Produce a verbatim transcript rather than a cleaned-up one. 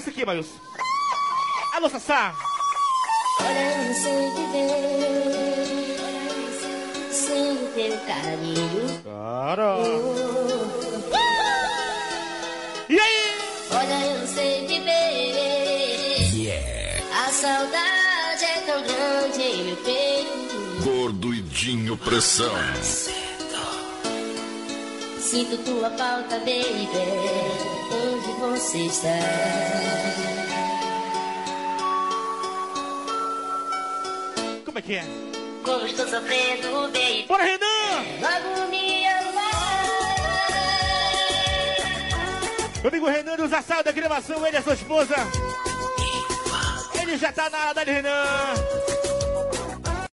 essa aqui, Maílson. Alô, Sassá. Olha, eu não sei viver sem o teu carinho. Cara. Oh. E aí? Olha, eu não sei viver. Yeah. A saudade é tão grande em meu peito. Gordo e Dinho Pressão. Sinto tua falta, baby. Onde você está? Como é que é? Como estou sofrendo, baby. Bora, Renan! Logo me amar. Meu amigo Renan do Zassal da gravação, ele é sua esposa. Ele já tá na área, Renan.